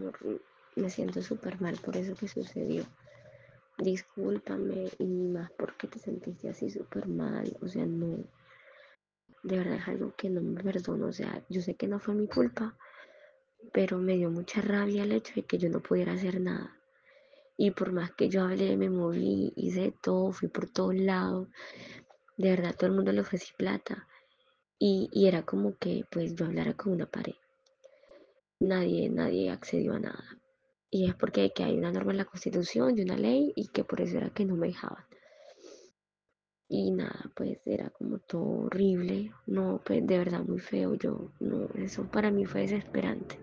me siento súper mal por eso que sucedió. Discúlpame y más porque te sentiste así súper mal, o sea, no, de verdad es algo que no me perdono, o sea, yo sé que no fue mi culpa, pero me dio mucha rabia el hecho de que yo no pudiera hacer nada. Y por más que yo hablé, me moví, hice de todo, fui por todos lados, de verdad todo el mundo le ofrecí plata. Y era como que pues yo hablara con una pared. Nadie accedió a nada. Y es porque que hay una norma en la constitución y una ley y que por eso era que no me dejaban. Y nada, pues era como todo horrible, no, pues de verdad muy feo, yo, no, eso para mí fue desesperante.